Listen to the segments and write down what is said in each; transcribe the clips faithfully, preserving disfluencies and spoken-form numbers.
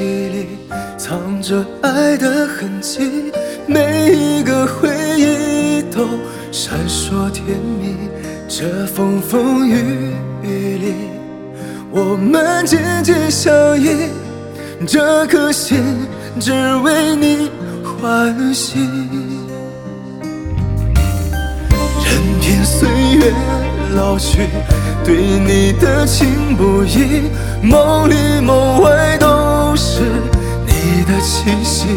里藏着爱的痕迹，每一个回忆都闪烁甜蜜。这风风雨雨里，我们紧紧相依，这颗心只为你欢喜。任凭岁月老去，对你的情不移，梦里梦外都是你的气息。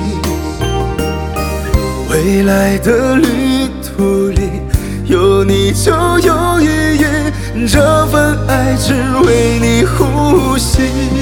未来的旅途里，有你就有意义，这份爱只为你呼吸。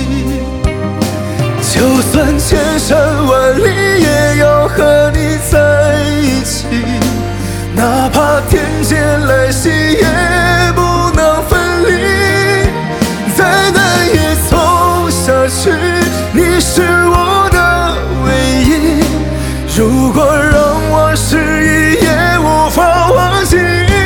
就算千山万里，也要和你在一起，哪怕天劫来袭，也不能分离。再难也走下去，你是我的唯一。如果让我失忆，也无法忘记。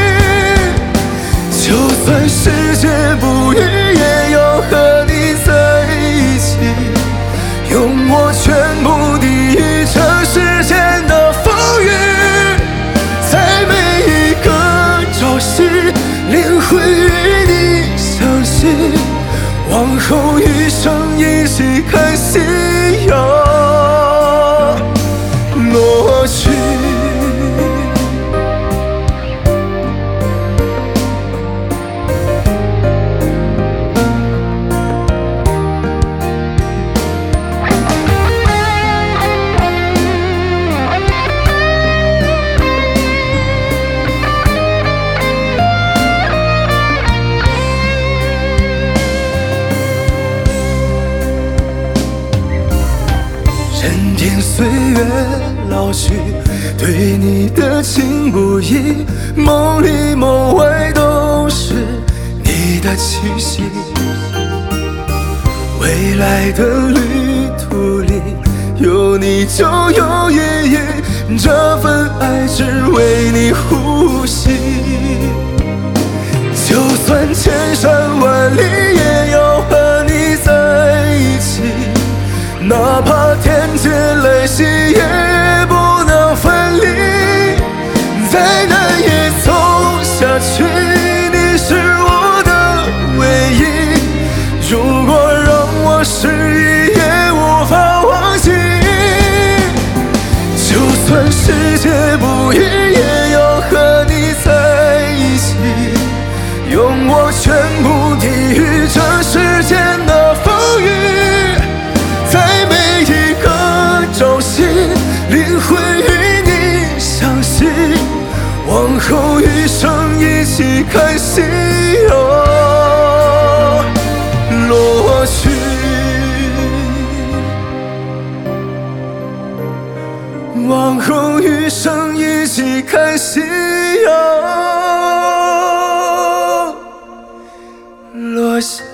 就算世界不渝，也要和你在一起，用我全部抵御这世间的风雨。在每一个朝夕，灵魂与你相信，往后余生一起看夕阳落去。任凭岁月老去，对你的情不移，梦里梦外都是你的气息。未来的旅途里，有你就有意义，这份爱只为你呼吸。就算千山万里，也要和你在一起，哪怕天劫来袭，也不能分离。再难也走下去，你是我的唯一。如果让我失忆，也无法忘记。就算世界不渝，也要和你在一起，用我全部抵御这世间的风雨。在每一个朝夕，灵魂与你相信，往后余生一起看夕阳落去。往后余生一起看夕阳落下。